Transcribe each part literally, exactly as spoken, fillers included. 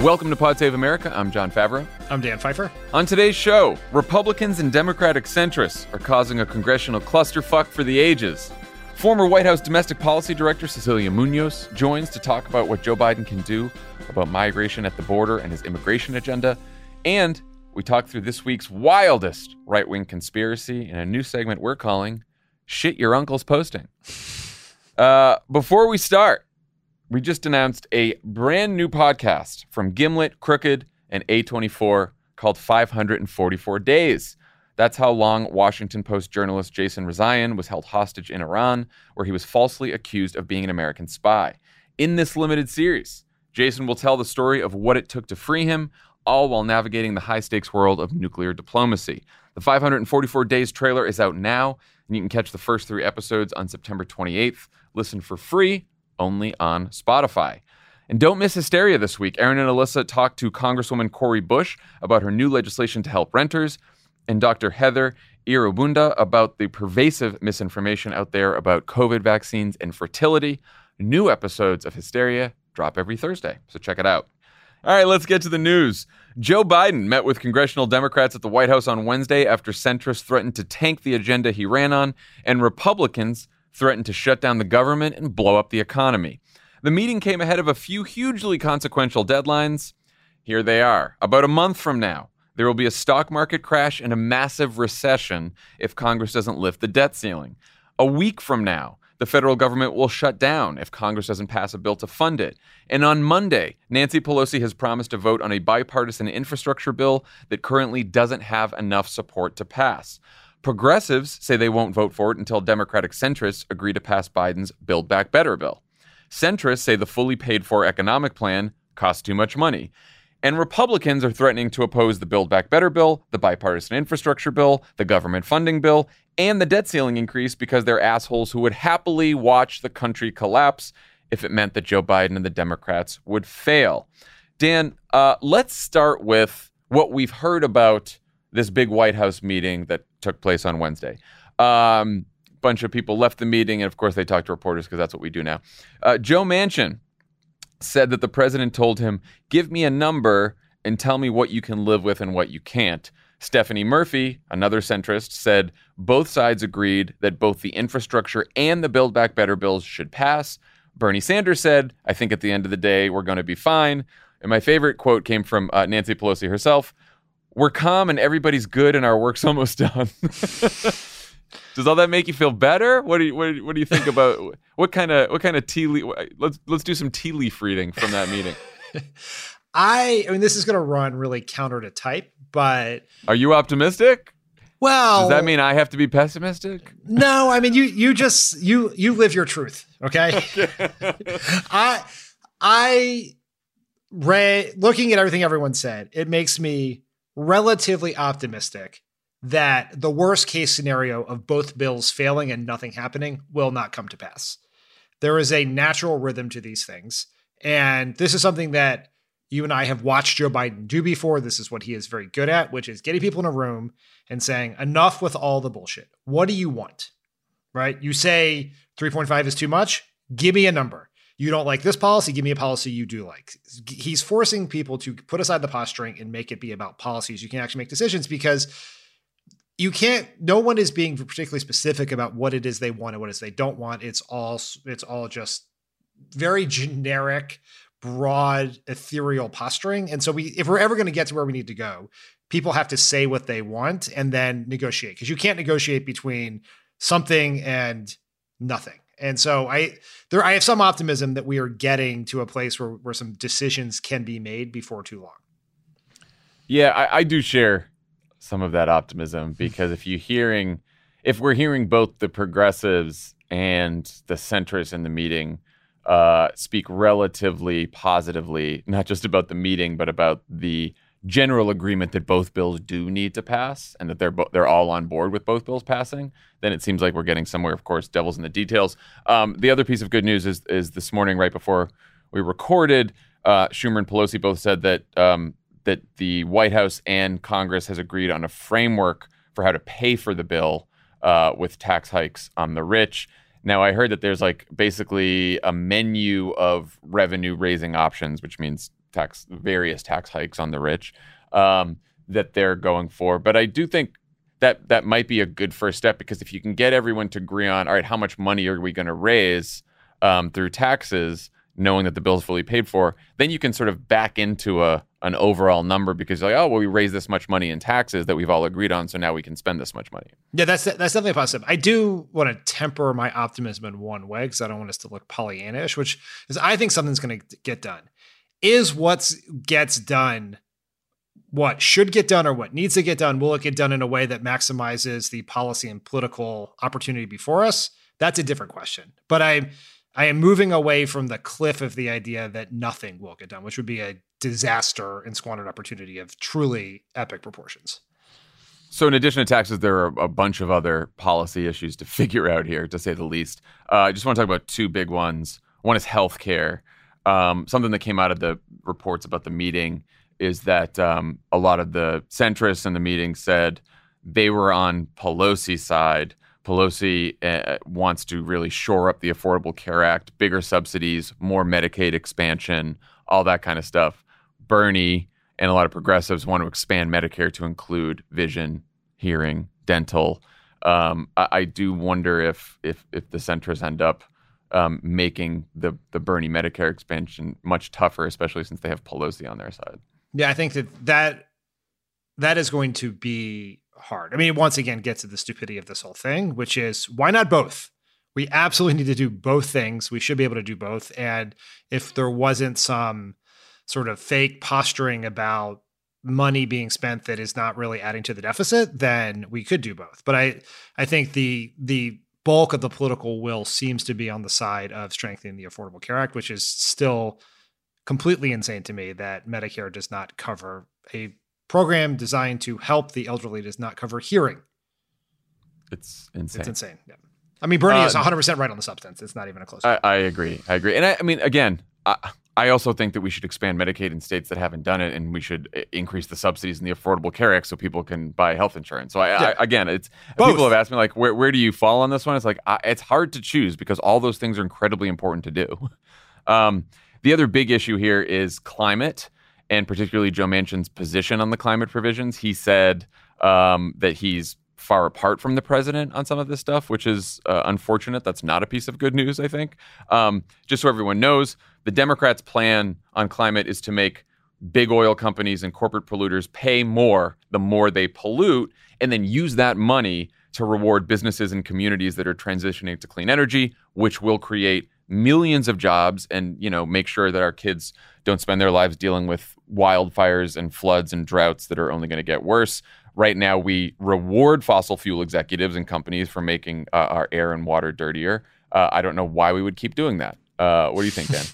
Welcome to Pod Save America. I'm John Favreau. I'm Dan Pfeiffer. On today's show, Republicans and Democratic centrists are causing a congressional clusterfuck for the ages. Former White House Domestic Policy Director Cecilia Munoz joins to talk about what Joe Biden can do about migration at the border and his immigration agenda. And we talk through this week's wildest right-wing conspiracy in a new segment we're calling Shit Your Uncle's Posting. Uh, before we start, we just announced a brand new podcast from Gimlet, Crooked, and A twenty-four called five hundred forty-four days. That's how long Washington Post journalist Jason Rezaian was held hostage in Iran, where he was falsely accused of being an American spy. In this limited series, Jason will tell the story of what it took to free him, all while navigating the high-stakes world of nuclear diplomacy. The five hundred forty-four days trailer is out now, and you can catch the first three episodes on September twenty-eighth. Listen for free only on Spotify. And don't miss Hysteria this week. Aaron and Alyssa talked to Congresswoman Cori Bush about her new legislation to help renters, and Doctor Heather Irubunda about the pervasive misinformation out there about COVID vaccines and fertility. New episodes of Hysteria drop every Thursday, so check it out. All right, let's get to the news. Joe Biden met with congressional Democrats at the White House on Wednesday after centrists threatened to tank the agenda he ran on, and Republicans threatened to shut down the government and blow up the economy. The meeting came ahead of a few hugely consequential deadlines. Here they are. About a month from now, there will be a stock market crash and a massive recession if Congress doesn't lift the debt ceiling. A week from now, the federal government will shut down if Congress doesn't pass a bill to fund it. And on Monday, Nancy Pelosi has promised to vote on a bipartisan infrastructure bill that currently doesn't have enough support to pass. Progressives say they won't vote for it until Democratic centrists agree to pass Biden's Build Back Better bill. Centrists say the fully paid-for economic plan costs too much money. And Republicans are threatening to oppose the Build Back Better bill, the bipartisan infrastructure bill, the government funding bill, and the debt ceiling increase because they're assholes who would happily watch the country collapse if it meant that Joe Biden and the Democrats would fail. Dan, uh, let's start with what we've heard about this big White House meeting that took place on Wednesday. Um, bunch of people left the meeting, and of course they talked to reporters because that's what we do now. Uh, Joe Manchin said that the president told him, give me a number and tell me what you can live with and what you can't. Stephanie Murphy, another centrist, said both sides agreed that both the infrastructure and the Build Back Better bills should pass. Bernie Sanders said, I think at the end of the day, we're going to be fine. And my favorite quote came from uh, Nancy Pelosi herself. We're calm and everybody's good and our work's almost done. Does all that make you feel better? What do you what, what do you think about what kind of what kind of tea leaf? Let's let's do some tea leaf reading from that meeting. I I mean, this is going to run really counter to type, but are you optimistic? Well, does that mean I have to be pessimistic? No, I mean you you just you you live your truth, okay? okay. I I Ray, looking at everything everyone said, it makes me relatively optimistic that the worst case scenario of both bills failing and nothing happening will not come to pass. There is a natural rhythm to these things. And this is something that you and I have watched Joe Biden do before. This is what he is very good at, which is getting people in a room and saying, enough with all the bullshit. What do you want? Right? You say three point five is too much. Give me a number. You don't like this policy, give me a policy you do like. He's forcing people to put aside the posturing and make it be about policies. You can actually make decisions because you can't, no one is being particularly specific about what it is they want and what it is they don't want. It's all, it's all just very generic, broad, ethereal posturing. And so we, if we're ever going to get to where we need to go, people have to say what they want and then negotiate, because you can't negotiate between something and nothing. And so I there I have some optimism that we are getting to a place where, where some decisions can be made before too long. Yeah, I, I do share some of that optimism, because if you hearing if we're hearing both the progressives and the centrists in the meeting uh, speak relatively positively, not just about the meeting, but about the general agreement that both bills do need to pass and that they're bo- they're all on board with both bills passing, then it seems like we're getting somewhere. Of course, devil's in the details. Um, the other piece of good news is is this morning, right before we recorded, uh, Schumer and Pelosi both said that um, that the White House and Congress has agreed on a framework for how to pay for the bill uh, with tax hikes on the rich. Now, I heard that there's like basically a menu of revenue raising options, which means tax various tax hikes on the rich um, that they're going for. But I do think that that might be a good first step, because if you can get everyone to agree on, all right, how much money are we going to raise um, through taxes, knowing that the bill's fully paid for, then you can sort of back into a an overall number, because you're like, oh, well, we raised this much money in taxes that we've all agreed on, so now we can spend this much money. Yeah, that's that's definitely positive. I do want to temper my optimism in one way, because I don't want us to look Pollyannish, which is I think something's going to get done. Is what gets done what should get done or what needs to get done? Will it get done in a way that maximizes the policy and political opportunity before us? That's a different question. But I I am moving away from the cliff of the idea that nothing will get done, which would be a disaster and squandered opportunity of truly epic proportions. So in addition to taxes, there are a bunch of other policy issues to figure out here, to say the least. Uh, I just want to talk about two big ones. One is healthcare. Um, something that came out of the reports about the meeting is that um, a lot of the centrists in the meeting said they were on Pelosi's side. Pelosi uh, wants to really shore up the Affordable Care Act, bigger subsidies, more Medicaid expansion, all that kind of stuff. Bernie and a lot of progressives want to expand Medicare to include vision, hearing, dental. Um, I, I do wonder if if if the centrists end up um, making the the Bernie Medicare expansion much tougher, especially since they have Pelosi on their side. Yeah, I think that that, that is going to be hard. I mean, it once again gets to the stupidity of this whole thing, which is, why not both? We absolutely need to do both things. We should be able to do both. And if there wasn't some sort of fake posturing about money being spent that is not really adding to the deficit, then we could do both. But I, I think the the bulk of the political will seems to be on the side of strengthening the Affordable Care Act, which is still completely insane to me that Medicare does not cover a program designed to help the elderly, does not cover hearing. It's insane. It's insane. Yeah. I mean, Bernie uh, is one hundred percent right on the substance. It's not even a close I, I agree. I agree. And I, I mean, again, I, I also think that we should expand Medicaid in states that haven't done it, and we should increase the subsidies in the Affordable Care Act so people can buy health insurance. So I, yeah. I again, it's Both. People have asked me, like, where where do you fall on this one? It's like, I, it's hard to choose because all those things are incredibly important to do. Um, the other big issue here is climate, and particularly Joe Manchin's position on the climate provisions. He said um, that he's far apart from the president on some of this stuff, which is uh, unfortunate. That's not a piece of good news, I think. Um, just so everyone knows, the Democrats' plan on climate is to make big oil companies and corporate polluters pay more the more they pollute, and then use that money to reward businesses and communities that are transitioning to clean energy, which will create millions of jobs and, you know, make sure that our kids don't spend their lives dealing with wildfires and floods and droughts that are only going to get worse. Right now, we reward fossil fuel executives and companies for making uh, our air and water dirtier. Uh, I don't know why we would keep doing that. Uh, what do you think, Dan?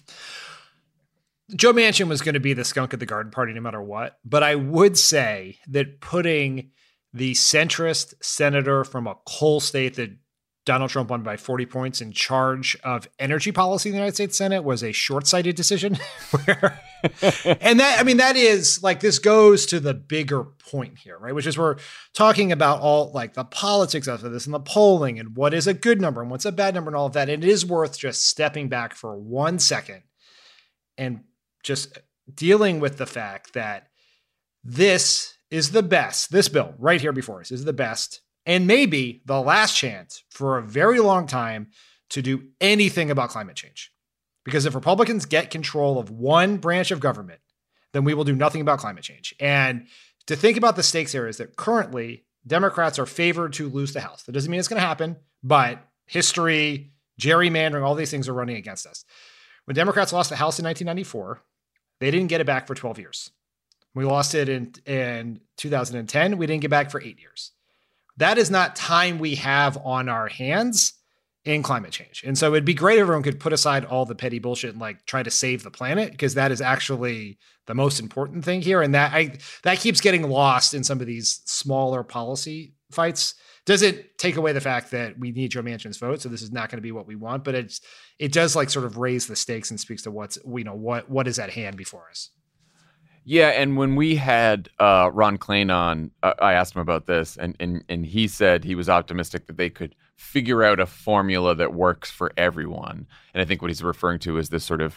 Joe Manchin was going to be the skunk at the garden party no matter what. But I would say that putting the centrist senator from a coal state that Donald Trump won by forty points in charge of energy policy in the United States Senate was a short-sighted decision. Where, and that, I mean, that is like, this goes to the bigger point here, right? Which is we're talking about all like the politics of this and the polling and what is a good number and what's a bad number and all of that. And it is worth just stepping back for one second and just dealing with the fact that this is the best, this bill right here before us is the best and maybe the last chance for a very long time to do anything about climate change. Because if Republicans get control of one branch of government, then we will do nothing about climate change. And to think about the stakes here is that currently Democrats are favored to lose the House. That doesn't mean it's going to happen, but history, gerrymandering, all these things are running against us. When Democrats lost the House in nineteen ninety-four, they didn't get it back for twelve years. We lost it in, in two thousand ten. We didn't get back for eight years. That is not time we have on our hands in climate change. And so it'd be great if everyone could put aside all the petty bullshit and like try to save the planet, because that is actually the most important thing here. And that I that keeps getting lost in some of these smaller policy fights. Doesn't take away the fact that we need Joe Manchin's vote, so this is not going to be what we want, but it's it does like sort of raise the stakes and speaks to what's, you know, what what is at hand before us. Yeah, and when we had uh, Ron Klain on, uh, I asked him about this, and, and and he said he was optimistic that they could figure out a formula that works for everyone. And I think what he's referring to is this sort of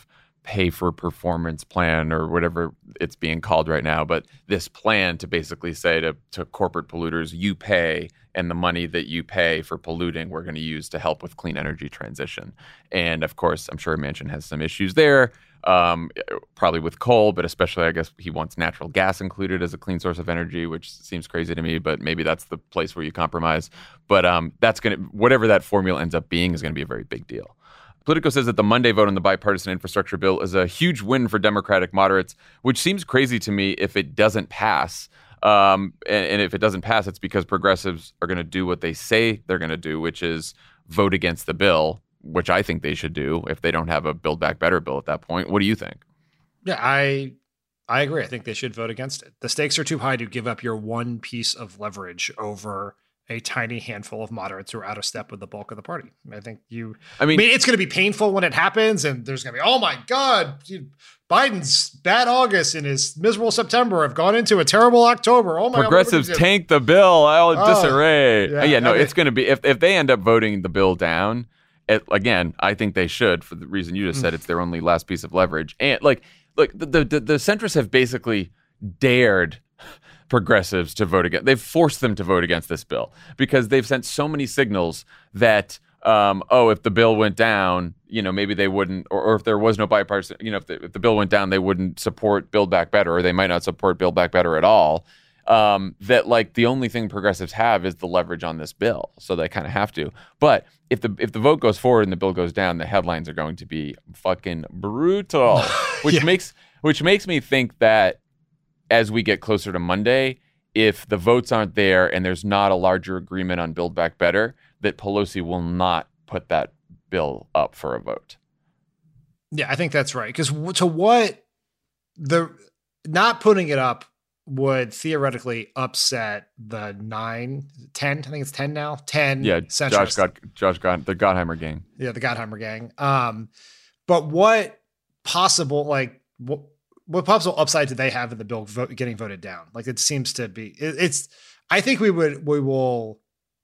pay for performance plan or whatever it's being called right now, but this plan to basically say to, to corporate polluters, you pay, and the money that you pay for polluting, we're going to use to help with clean energy transition. And of course, I'm sure Manchin has some issues there, um, probably with coal, but especially I guess he wants natural gas included as a clean source of energy, which seems crazy to me, but maybe that's the place where you compromise. But um, that's going to, whatever that formula ends up being is going to be a very big deal. Politico says that the Monday vote on the bipartisan infrastructure bill is a huge win for Democratic moderates, which seems crazy to me if it doesn't pass. Um, and, and if it doesn't pass, it's because progressives are going to do what they say they're going to do, which is vote against the bill, which I think they should do if they don't have a Build Back Better bill at that point. What do you think? Yeah, I I agree. I think they should vote against it. The stakes are too high to give up your one piece of leverage over a tiny handful of moderates who are out of step with the bulk of the party. I think you, I mean, I mean it's going to be painful when it happens. And there's going to be, oh my God, Biden's bad August and his miserable September have gone into a terrible October. Oh my Progressives God. Tank the bill. Oh, oh disarray. Yeah, yeah no, I mean, it's going to be, if, if they end up voting the bill down, it, again, I think they should, for the reason you just said. It's their only last piece of leverage. And like, look, the, the, the, the centrists have basically dared progressives to vote against. They've forced them to vote against this bill because they've sent so many signals that, um, oh, if the bill went down, you know, maybe they wouldn't, or, or if there was no bipartisan, you know, if the, if the bill went down, they wouldn't support Build Back Better, or they might not support Build Back Better at all. Um, that like the only thing progressives have is the leverage on this bill, so they kind of have to. But if the if the vote goes forward and the bill goes down, the headlines are going to be fucking brutal, which yeah. makes which makes me think that as we get closer to Monday, if the votes aren't there and there's not a larger agreement on Build Back Better, that Pelosi will not put that bill up for a vote. Yeah, I think that's right. Because to what the not putting it up would theoretically upset the nine, ten, I think it's ten now, ten yeah, centrists. Josh got Josh got the Gottheimer gang. Yeah, the Gottheimer gang. Um, but what possible, like, what, what possible upside do they have in the bill vote, getting voted down? Like, it seems to be, it, it's, I think we would, we will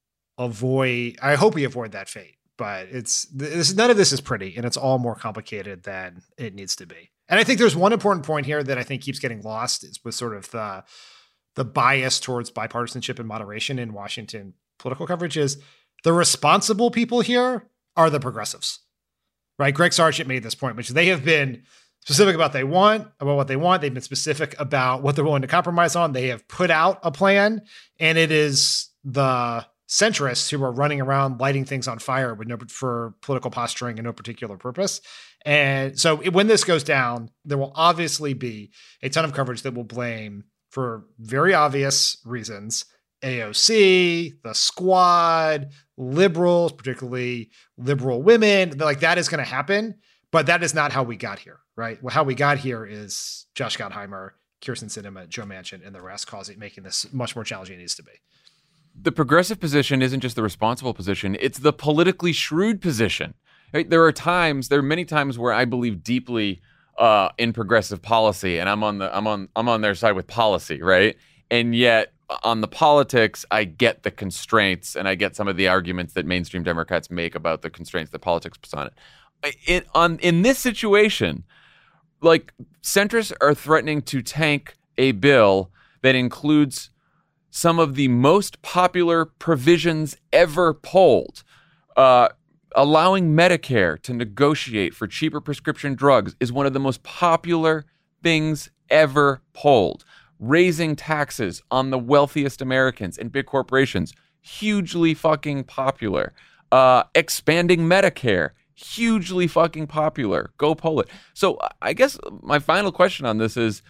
avoid, I hope we avoid that fate, but it's, this, none of this is pretty, and it's all more complicated than it needs to be. And I think there's one important point here that I think keeps getting lost is with sort of the, the bias towards bipartisanship and moderation in Washington political coverage is the responsible people here are the progressives, right? Greg Sargent made this point, which they have been specific about they want, about what they want. They've been specific about what they're willing to compromise on. They have put out a plan, and it is the centrists who are running around lighting things on fire with no for political posturing and no particular purpose. And so when this goes down, there will obviously be a ton of coverage that will blame, for very obvious reasons, A O C, the Squad, liberals, particularly liberal women. Like, that is going to happen, but that is not how we got here, right? Well, how we got here is Josh Gottheimer, Kyrsten Sinema, Joe Manchin, and the rest causing making this much more challenging than it needs to be. The progressive position isn't just the responsible position, it's the politically shrewd position. Right? There are times, there are many times where I believe deeply uh, in progressive policy, and I'm on the I'm on I'm on their side with policy, right? And yet on the politics, I get the constraints, and I get some of the arguments that mainstream Democrats make about the constraints that politics puts on it. It on in this situation, like, centrists are threatening to tank a bill that includes some of the most popular provisions ever polled. Uh, allowing Medicare to negotiate for cheaper prescription drugs is one of the most popular things ever polled. Raising taxes on the wealthiest Americans and big corporations, hugely fucking popular. Uh, expanding Medicare, hugely fucking popular. Go poll it. So I guess my final question on this is,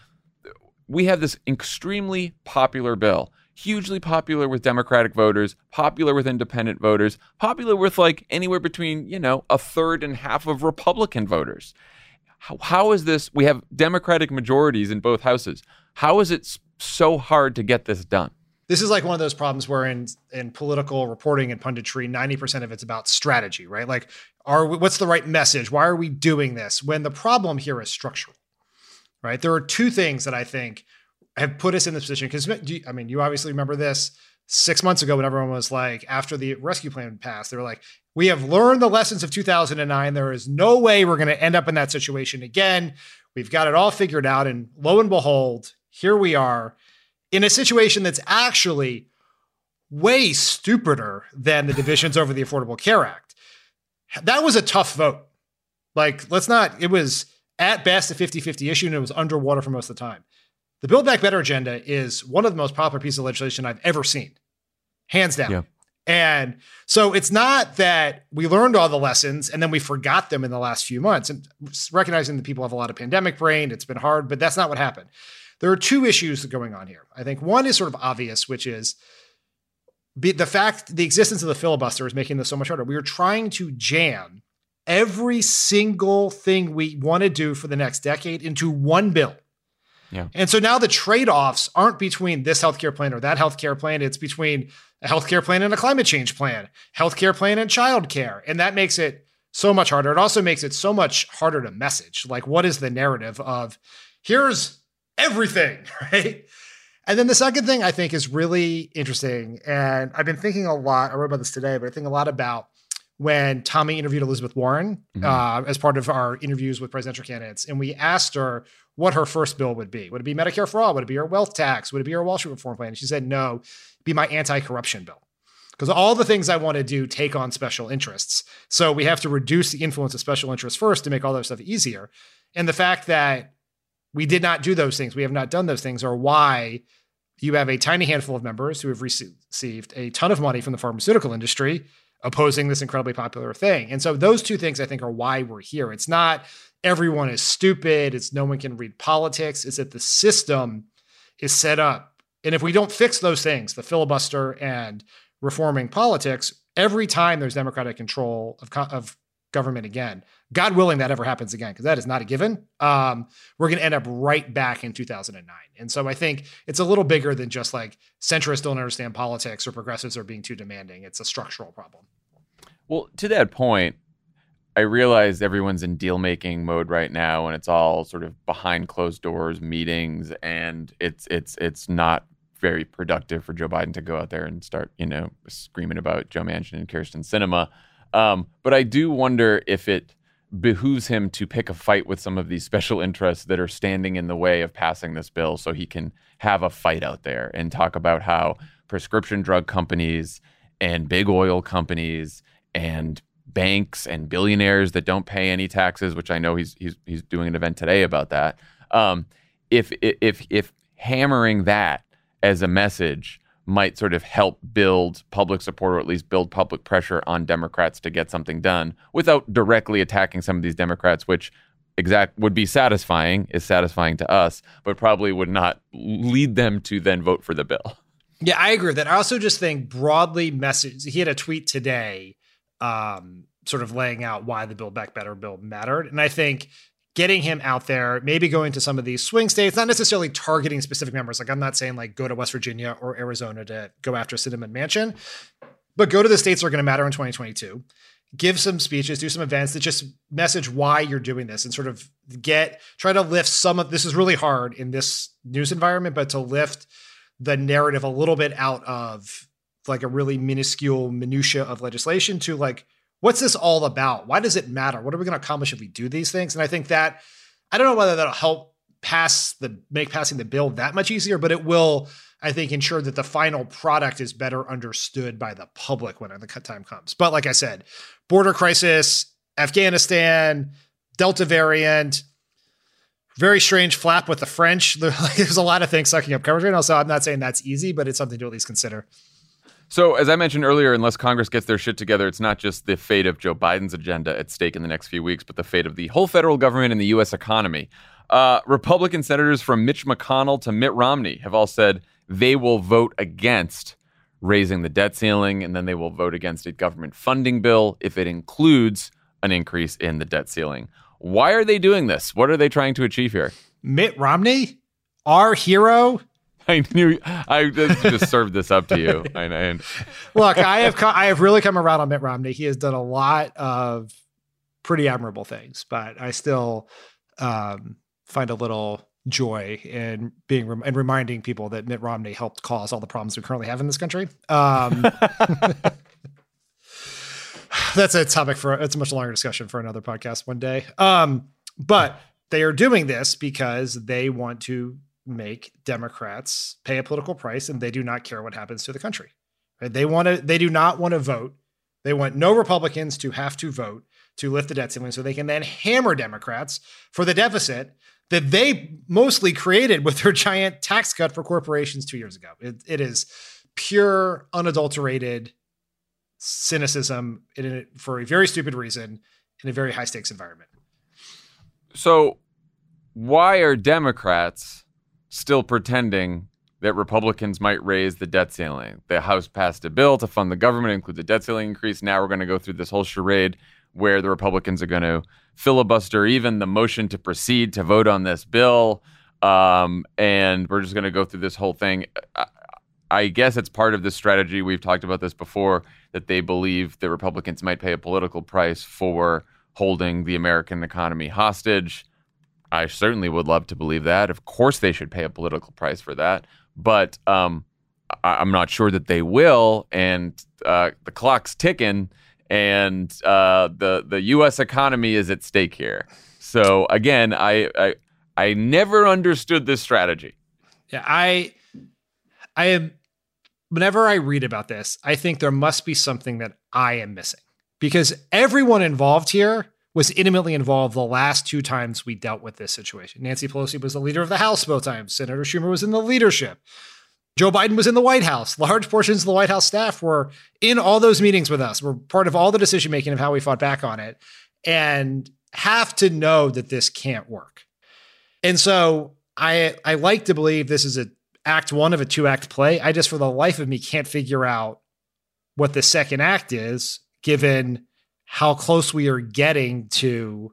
we have this extremely popular bill, hugely popular with Democratic voters, popular with independent voters, popular with like anywhere between, you know, a third and half of Republican voters. How, how is this? We have Democratic majorities in both houses. How is it so hard to get this done? This is like one of those problems where in, in political reporting and punditry, ninety percent of it's about strategy, right? Like, are we, what's the right message? Why are we doing this? When the problem here is structural, right? There are two things that I think have put us in this position. Because, I mean, you obviously remember this six months ago when everyone was like, after the rescue plan passed, they were like, We have learned the lessons of two thousand nine. There is no way we're going to end up in that situation again. We've got it all figured out. And lo and behold, here we are in a situation that's actually way stupider than the divisions over the Affordable Care Act. That was a tough vote. Like, let's not, it was at best a fifty-fifty issue, and it was underwater for most of the time. The Build Back Better agenda is one of the most popular pieces of legislation I've ever seen, hands down. Yeah. And so it's not that we learned all the lessons and then we forgot them in the last few months, and recognizing that people have a lot of pandemic brain, it's been hard, but that's not what happened. There are two issues going on here. I think one is sort of obvious, which is be the fact, the existence of the filibuster is making this so much harder. We are trying to jam every single thing we want to do for the next decade into one bill. Yeah. And so now the trade-offs aren't between this healthcare plan or that healthcare plan. It's between a healthcare plan and a climate change plan, healthcare plan and childcare. And that makes it so much harder. It also makes it so much harder to message. Like, what is the narrative of here's everything, right? And then the second thing I think is really interesting. And I've been thinking a lot, I wrote about this today, but I think a lot about when Tommy interviewed Elizabeth Warren mm-hmm. uh, as part of our interviews with presidential candidates. And we asked her what her first bill would be. Would it be Medicare for all? Would it be her wealth tax? Would it be her Wall Street reform plan? And she said, no, it'd be my anti-corruption bill. Because all the things I want to do take on special interests. So we have to reduce the influence of special interests first to make all that stuff easier. And the fact that we did not do those things, we have not done those things, are why you have a tiny handful of members who have rece- received a ton of money from the pharmaceutical industry opposing this incredibly popular thing. And so those two things, I think, are why we're here. It's not everyone is stupid. It's no one can read politics. It's that the system is set up. And if we don't fix those things, the filibuster and reforming politics, every time there's Democratic control of, of government again, God willing that ever happens again, because that is not a given, um, we're going to end up right back in two thousand nine. And so I think it's a little bigger than just like centrists don't understand politics or progressives are being too demanding. It's a structural problem. Well, to that point, I realize everyone's in deal-making mode right now, and it's all sort of behind closed doors meetings, and it's it's it's not very productive for Joe Biden to go out there and start, you know, screaming about Joe Manchin and Kyrsten Sinema. Um, but I do wonder if it behooves him to pick a fight with some of these special interests that are standing in the way of passing this bill, so he can have a fight out there and talk about how prescription drug companies and big oil companies and banks and billionaires that don't pay any taxes, which I know he's he's he's doing an event today about that. Um, if if if hammering that as a message might sort of help build public support, or at least build public pressure on Democrats to get something done without directly attacking some of these Democrats, which exact would be satisfying, is satisfying to us, but probably would not lead them to then vote for the bill. Yeah, I agree with that. I also just think broadly message, he had a tweet today um, sort of laying out why the Build Back Better bill mattered. And I think getting him out there, maybe going to some of these swing states, not necessarily targeting specific members. Like, I'm not saying like go to West Virginia or Arizona to go after Sinema and Manchin, but go to the states that are going to matter in twenty twenty-two, give some speeches, do some events that just message why you're doing this, and sort of get, try to lift some of, this is really hard in this news environment, but to lift the narrative a little bit out of like a really minuscule minutia of legislation to like, what's this all about? Why does it matter? What are we going to accomplish if we do these things? And I think that, I don't know whether that'll help pass the, make passing the bill that much easier, but it will, I think, ensure that the final product is better understood by the public when the time comes. But like I said, border crisis, Afghanistan, Delta variant, very strange flap with the French. There's a lot of things sucking up coverage right now. So I'm not saying that's easy, but it's something to at least consider. So, as I mentioned earlier, unless Congress gets their shit together, it's not just the fate of Joe Biden's agenda at stake in the next few weeks, but the fate of the whole federal government and the U S economy. Uh, Republican senators from Mitch McConnell to Mitt Romney have all said they will vote against raising the debt ceiling, and then they will vote against a government funding bill if it includes an increase in the debt ceiling. Why are they doing this? What are they trying to achieve here? Mitt Romney, our hero. I knew I just served this up to you. I know. Look, I have I have really come around on Mitt Romney. He has done a lot of pretty admirable things, but I still um, find a little joy in being and reminding people that Mitt Romney helped cause all the problems we currently have in this country. Um, That's a topic for, it's a much longer discussion for another podcast one day. Um, but they are doing this because they want to make Democrats pay a political price, and they do not care what happens to the country. Right? They want to, they do not want to vote. They want no Republicans to have to vote to lift the debt ceiling so they can then hammer Democrats for the deficit that they mostly created with their giant tax cut for corporations two years ago. It, it is pure, unadulterated cynicism in a, for a very stupid reason in a very high stakes environment. So why are Democrats still pretending that Republicans might raise the debt ceiling? The House passed a bill to fund the government, include the debt ceiling increase. Now we're going to go through this whole charade where the Republicans are going to filibuster even the motion to proceed to vote on this bill. Um, and we're just going to go through this whole thing. I, I guess it's part of this strategy. We've talked about this before, that they believe that Republicans might pay a political price for holding the American economy hostage. I certainly would love to believe that. Of course, they should pay a political price for that. But um, I- I'm not sure that they will. And uh, the clock's ticking, and uh, the the U S economy is at stake here. So again, I I, I never understood this strategy. Yeah, I I am. Whenever I read about this, I think there must be something that I am missing, because everyone involved here was intimately involved the last two times we dealt with this situation. Nancy Pelosi was the leader of the House both times. Senator Schumer was in the leadership. Joe Biden was in the White House. Large portions of the White House staff were in all those meetings with us, were part of all the decision-making of how we fought back on it, and have to know that this can't work. And so I, I like to believe this is a act one of a two act play. I just, for the life of me, can't figure out what the second act is, given how close we are getting to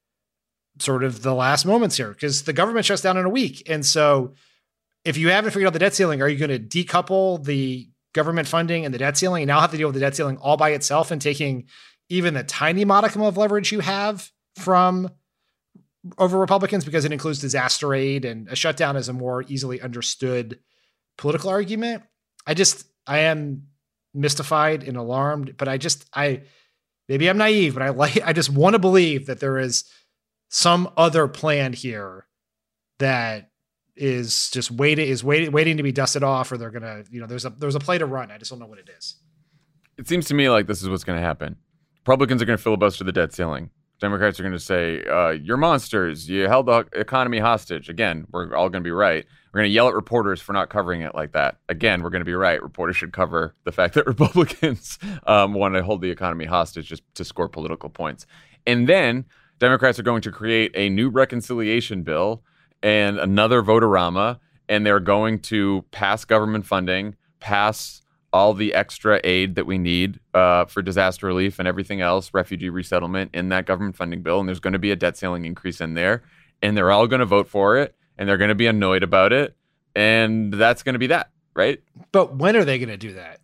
sort of the last moments here, because the government shuts down in a week. And so if you haven't figured out the debt ceiling, are you going to decouple the government funding and the debt ceiling and now have to deal with the debt ceiling all by itself, and taking even the tiny modicum of leverage you have from over Republicans, because it includes disaster aid, and a shutdown is a more easily understood political argument? I just, I am mystified and alarmed, but I just, I, maybe I'm naive, but I like, I just want to believe that there is some other plan here that is just waiting, is waiting, waiting to be dusted off, or they're going to, you know, there's a, there's a play to run. I just don't know what it is. It seems to me like this is what's going to happen. Republicans are going to filibuster the debt ceiling. Democrats are going to say, uh, you're monsters. You held the economy hostage. Again, we're all going to be right. We're going to yell at reporters for not covering it like that. Again, we're going to be right. Reporters should cover the fact that Republicans um, want to hold the economy hostage just to score political points. And then Democrats are going to create a new reconciliation bill and another vote-a-rama, and they're going to pass government funding, pass all the extra aid that we need uh, for disaster relief and everything else, refugee resettlement, in that government funding bill. And there's going to be a debt ceiling increase in there. And they're all going to vote for it. And they're going to be annoyed about it. And that's going to be that, right? But when are they going to do that?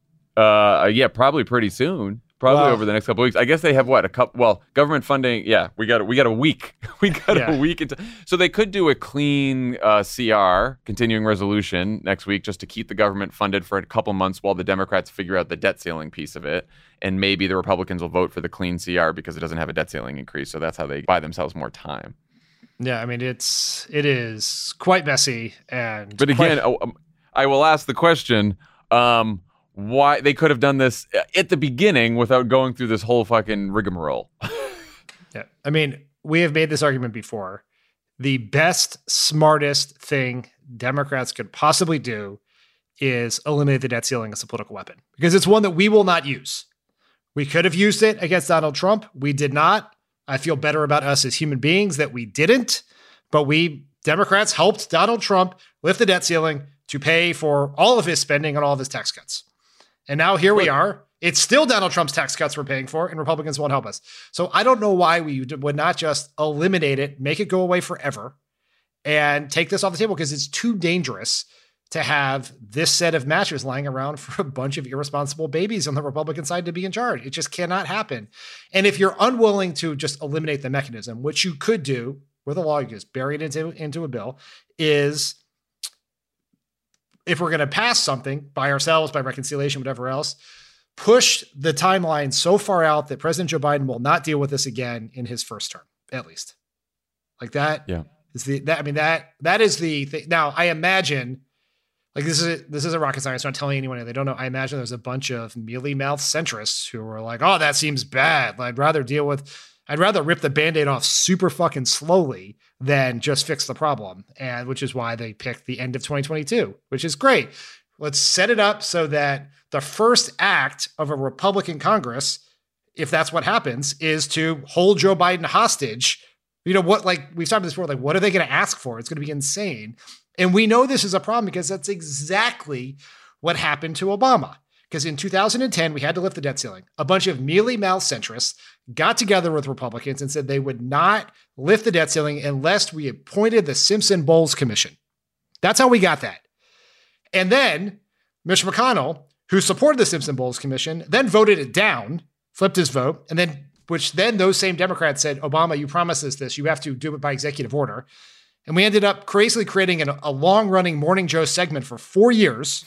Uh, yeah, probably pretty soon. Probably Wow. over the next couple of weeks. I guess they have what a couple. Well, government funding. Yeah, we got we got a week. We got Yeah. a week into. So they could do a clean uh, C R, continuing resolution, next week, just to keep the government funded for a couple months while the Democrats figure out the debt ceiling piece of it, and maybe the Republicans will vote for the clean C R because it doesn't have a debt ceiling increase. So that's how they buy themselves more time. Yeah, I mean, it's it is quite messy, and But again, quite, oh, um, I will ask the question. Um, why they could have done this at the beginning without going through this whole fucking rigmarole. yeah, I mean, we have made this argument before. The best, smartest thing Democrats could possibly do is eliminate the debt ceiling as a political weapon, because it's one that we will not use. We could have used it against Donald Trump. We did not. I feel better about us as human beings that we didn't, but we Democrats helped Donald Trump lift the debt ceiling to pay for all of his spending and all of his tax cuts. And now here we are. It's still Donald Trump's tax cuts we're paying for, and Republicans won't help us. So I don't know why we would not just eliminate it, make it go away forever, and take this off the table, because it's too dangerous to have this set of matches lying around for a bunch of irresponsible babies on the Republican side to be in charge. It just cannot happen. And if you're unwilling to just eliminate the mechanism, which you could do with a law, you just bury it into, into a bill, is if we're going to pass something by ourselves, by reconciliation, whatever else, push the timeline so far out that President Joe Biden will not deal with this again in his first term, at least. Like that yeah. is the, that, I mean, that, that is the thing. Now, I imagine, like this is, this isn't rocket science. I'm not telling anyone they don't know. I imagine there's a bunch of mealy-mouthed centrists who are like, oh, that seems bad. I'd rather deal with, I'd rather rip the Band-Aid off super fucking slowly than just fix the problem. And which is why they picked the end of twenty twenty-two, which is great. Let's set it up so that the first act of a Republican Congress, if that's what happens, is to hold Joe Biden hostage. You know what, like we've talked about this before, like what are they going to ask for? It's going to be insane. And we know this is a problem because that's exactly what happened to Obama. Because in two thousand ten, we had to lift the debt ceiling. A bunch of mealy-mouthed centrists got together with Republicans and said they would not lift the debt ceiling unless we appointed the Simpson-Bowles Commission. That's how we got that. And then Mitch McConnell, who supported the Simpson-Bowles Commission, then voted it down, flipped his vote, and then which then those same Democrats said, Obama, you promised us this. You have to do it by executive order. And we ended up crazily creating an, a long-running Morning Joe segment for four years.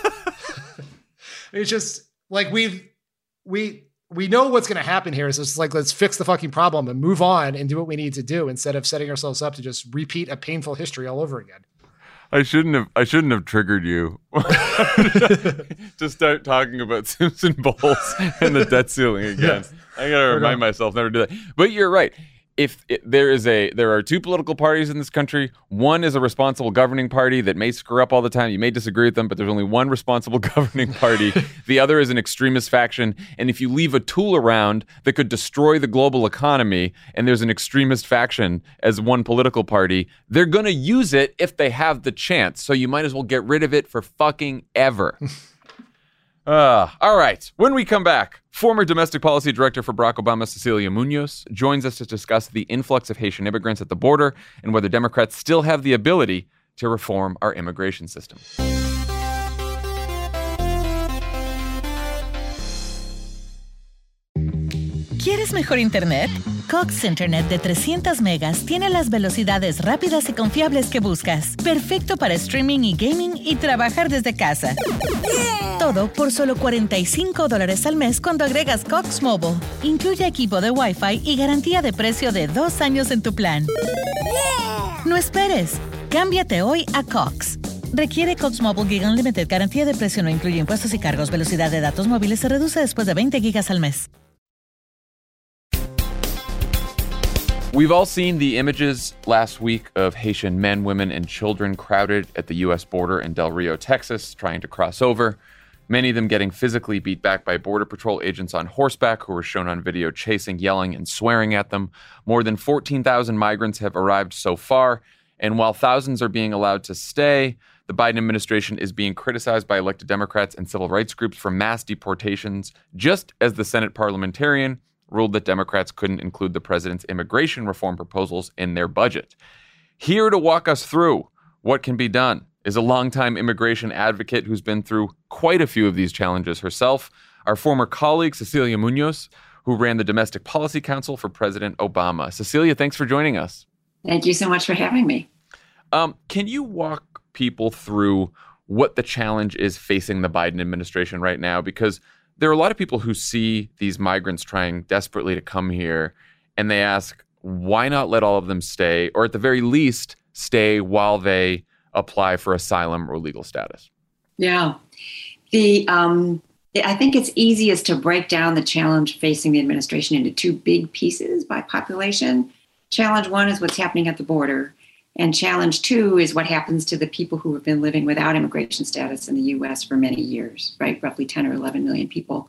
It's just like we we we know what's going to happen here. It's just like, let's fix the fucking problem and move on and do what we need to do instead of setting ourselves up to just repeat a painful history all over again. I shouldn't have. I shouldn't have triggered you to start talking about Simpson-Bowles and the debt ceiling again. Yes. I gotta remind myself never to do that. But you're right. If it, there is a, there are two political parties in this country. One is a responsible governing party that may screw up all the time. You may disagree with them, but there's only one responsible governing party. The other is an extremist faction. And if you leave a tool around that could destroy the global economy, and there's an extremist faction as one political party, they're going to use it if they have the chance. So you might as well get rid of it for fucking ever. Uh, all right. When we come back, former domestic policy director for Barack Obama, Cecilia Munoz, joins us to discuss the influx of Haitian immigrants at the border and whether Democrats still have the ability to reform our immigration system. ¿Quieres mejor internet? Cox Internet de trescientos megas tiene las velocidades rápidas y confiables que buscas. Perfecto para streaming y gaming y trabajar desde casa. Yeah. Todo por solo cuarenta y cinco dólares al mes cuando agregas Cox Mobile. Incluye equipo de Wi-Fi y garantía de precio de dos años en tu plan. Yeah. No esperes. Cámbiate hoy a Cox. Requiere Cox Mobile Gig Unlimited. Garantía de precio no incluye impuestos y cargos. Velocidad de datos móviles se reduce después de veinte gigas al mes. We've all seen the images last week of Haitian men, women, and children crowded at the U S border in Del Rio, Texas, trying to cross over. Many of them getting physically beat back by Border Patrol agents on horseback who were shown on video chasing, yelling, and swearing at them. More than fourteen thousand migrants have arrived so far. And while thousands are being allowed to stay, the Biden administration is being criticized by elected Democrats and civil rights groups for mass deportations, just as the Senate parliamentarian ruled that Democrats couldn't include the president's immigration reform proposals in their budget. Here to walk us through what can be done is a longtime immigration advocate who's been through quite a few of these challenges herself, our former colleague, Cecilia Munoz, who ran the Domestic Policy Council for President Obama. Cecilia, thanks for joining us. Thank you so much for having me. Um, can you walk people through what the challenge is facing the Biden administration right now? Because there are a lot of people who see these migrants trying desperately to come here, and they ask, why not let all of them stay, or at the very least, stay while they apply for asylum or legal status? Yeah. The um, I think it's easiest to break down the challenge facing the administration into two big pieces by population. Challenge one is what's happening at the border. And challenge two is what happens to the people who have been living without immigration status in the U S for many years, right? Roughly ten or eleven million people.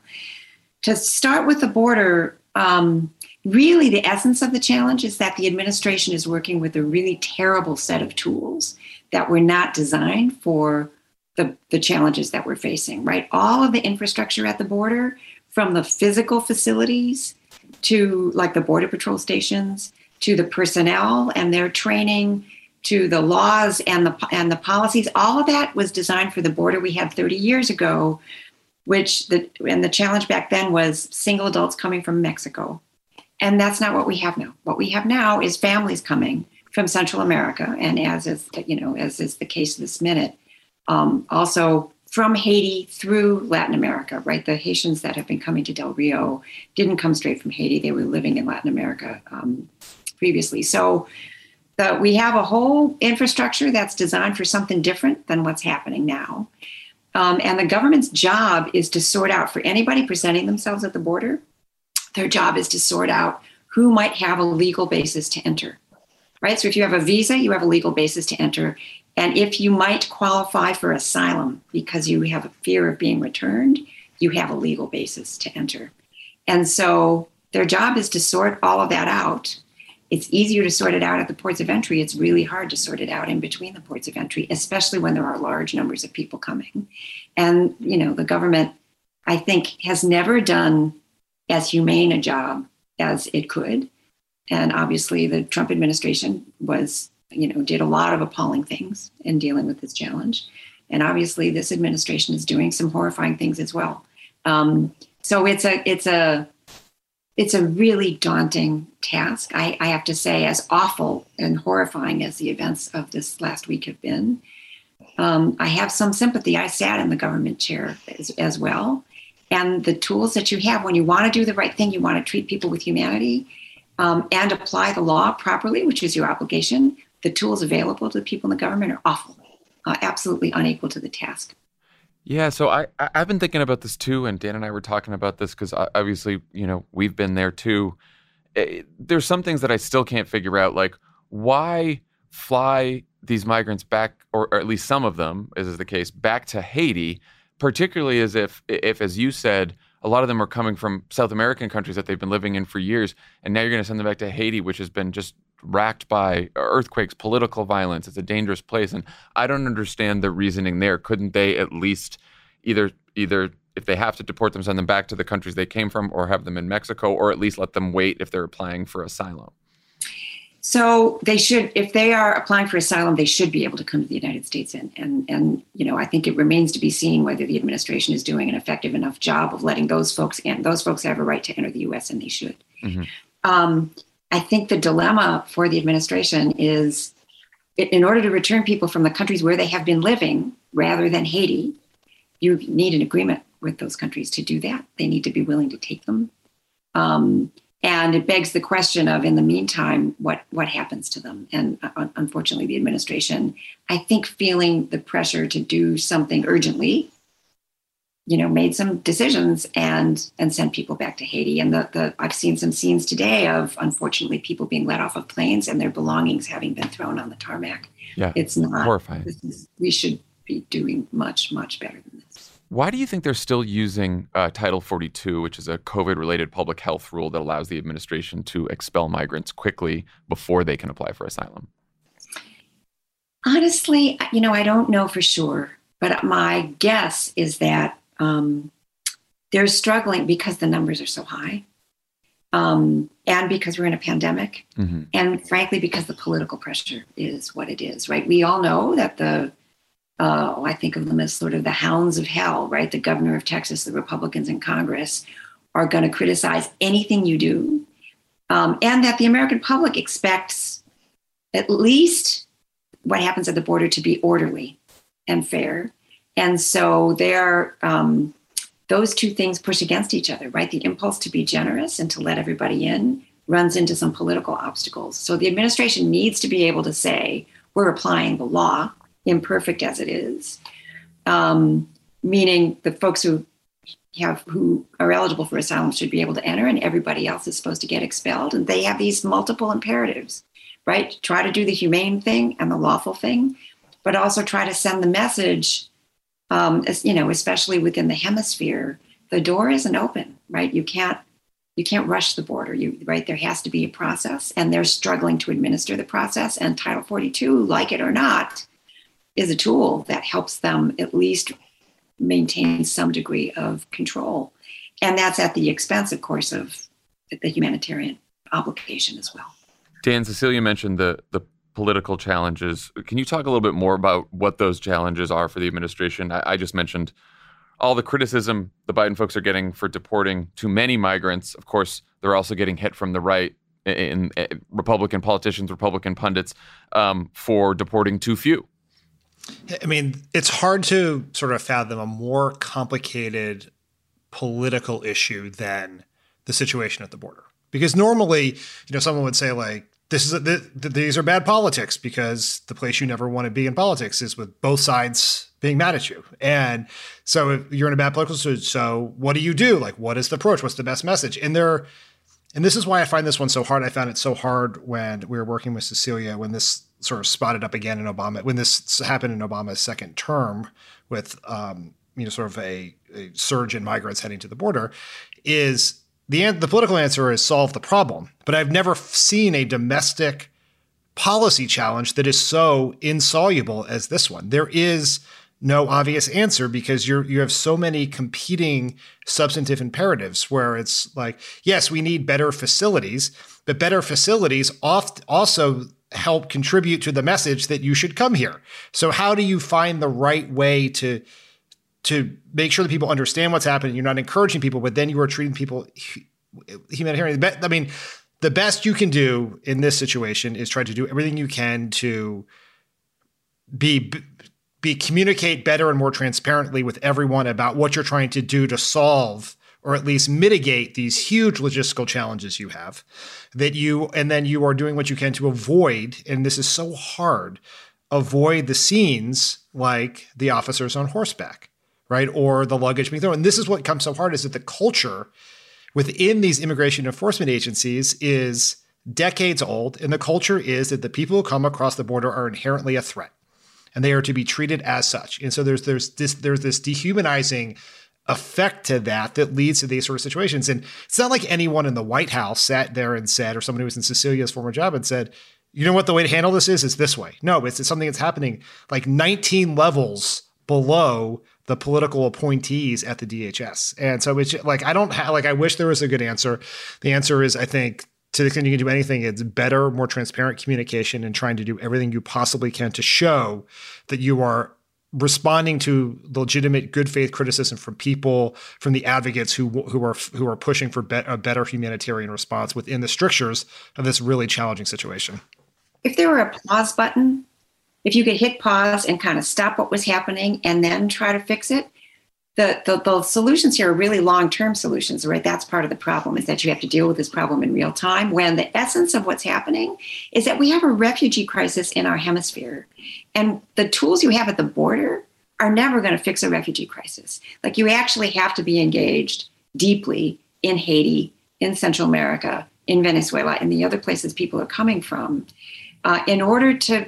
To start with the border, um, really the essence of the challenge is that the administration is working with a really terrible set of tools that were not designed for the, the challenges that we're facing, right? All of the infrastructure at the border, from the physical facilities to like the Border Patrol stations, to the personnel and their training, to the laws and the and the policies, all of that was designed for the border we had thirty years ago, which the and the challenge back then was single adults coming from Mexico. And that's not what we have now. What we have now is families coming from Central America, and as is, you know, as is the case this minute, um, also from Haiti through Latin America, right? The Haitians that have been coming to Del Rio didn't come straight from Haiti. They were living in Latin America um, previously. So the, we have a whole infrastructure that's designed for something different than what's happening now. Um, and the government's job is to sort out, for anybody presenting themselves at the border, their job is to sort out who might have a legal basis to enter, right? So if you have a visa, you have a legal basis to enter. And if you might qualify for asylum because you have a fear of being returned, you have a legal basis to enter. And so their job is to sort all of that out. It's easier to sort it out at the ports of entry. It's really hard to sort it out in between the ports of entry, especially when there are large numbers of people coming. And, you know, the government, I think, has never done as humane a job as it could. And obviously the Trump administration was, you know, did a lot of appalling things in dealing with this challenge. And obviously this administration is doing some horrifying things as well. Um, so it's a, it's a, it's a really daunting task. I, I have to say, as awful and horrifying as the events of this last week have been, um, I have some sympathy. I sat in the government chair as, as well. And the tools that you have when you want to do the right thing, you want to treat people with humanity um, and apply the law properly, which is your obligation. The tools available to the people in the government are awful, uh, absolutely unequal to the task. Yeah, so I, I've been thinking about this too, and Dan and I were talking about this because obviously, you know, we've been there too. It, there's some things that I still can't figure out, like why fly these migrants back, or, or at least some of them, as is the case, back to Haiti, particularly as if, if, as you said, a lot of them are coming from South American countries that they've been living in for years, and now you're going to send them back to Haiti, which has been just racked by earthquakes, political violence. It's a dangerous place. And I don't understand the reasoning there. Couldn't they at least either, either if they have to deport them, send them back to the countries they came from, or have them in Mexico, or at least let them wait if they're applying for asylum? So they should, if they are applying for asylum, they should be able to come to the United States. And, and, and you know, I think it remains to be seen whether the administration is doing an effective enough job of letting those folks in. Those folks have a right to enter the U S, and they should. Mm-hmm. Um, I think the dilemma for the administration is, in order to return people from the countries where they have been living, rather than Haiti, you need an agreement with those countries to do that. They need to be willing to take them. Um, and it begs the question of, in the meantime, what, what happens to them? And uh, unfortunately, the administration, I think, feeling the pressure to do something urgently, you know, made some decisions and and sent people back to Haiti. And the, the I've seen some scenes today of, unfortunately, people being let off of planes and their belongings having been thrown on the tarmac. Yeah, it's not horrifying. This is, we should be doing much, much better than this. Why do you think they're still using uh, Title forty-two, which is a COVID-related public health rule that allows the administration to expel migrants quickly before they can apply for asylum? Honestly, you know, I don't know for sure, but my guess is that Um, they're struggling because the numbers are so high, um, and because we're in a pandemic, mm-hmm. and frankly, because the political pressure is what it is, right? We all know that the, uh, I think of them as sort of the hounds of hell, right? The governor of Texas, the Republicans in Congress are going to criticize anything you do, um, and that the American public expects at least what happens at the border to be orderly and fair. And so they're, um, those two things push against each other, right? The impulse to be generous and to let everybody in runs into some political obstacles. So the administration needs to be able to say, we're applying the law, imperfect as it is, um, meaning the folks who have who are eligible for asylum should be able to enter, and everybody else is supposed to get expelled. And they have these multiple imperatives, right? Try to do the humane thing and the lawful thing, but also try to send the message. Um, as, you know, especially within the hemisphere, the door isn't open, right? You can't, you can't rush the border, you, right? There has to be a process, and they're struggling to administer the process. And Title forty-two, like it or not, is a tool that helps them at least maintain some degree of control. And that's at the expense, of course, of the humanitarian obligation as well. Dan, Cecilia mentioned the the political challenges. Can you talk a little bit more about what those challenges are for the administration? I, I just mentioned all the criticism the Biden folks are getting for deporting too many migrants. Of course, they're also getting hit from the right in, in Republican politicians, Republican pundits, um, for deporting too few. I mean, it's hard to sort of fathom a more complicated political issue than the situation at the border. Because normally, you know, someone would say like, this is a, th- th- these are bad politics because the place you never want to be in politics is with both sides being mad at you. And so if you're in a bad political situation, so what do you do? Like, what is the approach? What's the best message? And there, and this is why I find this one so hard. I found it so hard when we were working with Cecilia, when this sort of spotted up again in Obama, when this happened in Obama's second term with, um, you know, sort of a, a surge in migrants heading to the border, is the the political answer is solve the problem. But I've never seen a domestic policy challenge that is so insoluble as this one. There is no obvious answer because you're you have so many competing substantive imperatives where it's like, yes, we need better facilities, but better facilities oft also help contribute to the message that you should come here. So how do you find the right way to to make sure that people understand what's happening? You're not encouraging people, but then you are treating people humanitarian. I mean, the best you can do in this situation is try to do everything you can to be be communicate better and more transparently with everyone about what you're trying to do to solve or at least mitigate these huge logistical challenges you have, that you, and then you are doing what you can to avoid, and this is so hard, avoid the scenes like the officers on horseback, right? Or the luggage being thrown. And this is what comes so hard, is that the culture within these immigration enforcement agencies is decades old. And the culture is that the people who come across the border are inherently a threat and they are to be treated as such. And so there's, there's this, there's this dehumanizing effect to that that leads to these sort of situations. And it's not like anyone in the White House sat there and said, or somebody who was in Cecilia's former job and said, you know what the way to handle this is, is this way. No, it's, it's something that's happening like nineteen levels below the political appointees at the D H S. And so it's like, I don't have, like, I wish there was a good answer. The answer is, I think, to the extent you can do anything, it's better, more transparent communication and trying to do everything you possibly can to show that you are responding to legitimate good faith criticism from people, from the advocates who who are who are pushing for be- a better humanitarian response within the strictures of this really challenging situation. If there were a pause button, if you could hit pause and kind of stop what was happening and then try to fix it, the the, the solutions here are really long-term solutions, right? That's part of the problem, is that you have to deal with this problem in real time, when the essence of what's happening is that we have a refugee crisis in our hemisphere. And the tools you have at the border are never going to fix a refugee crisis. Like, you actually have to be engaged deeply in Haiti, in Central America, in Venezuela, and the other places people are coming from, uh, in order to,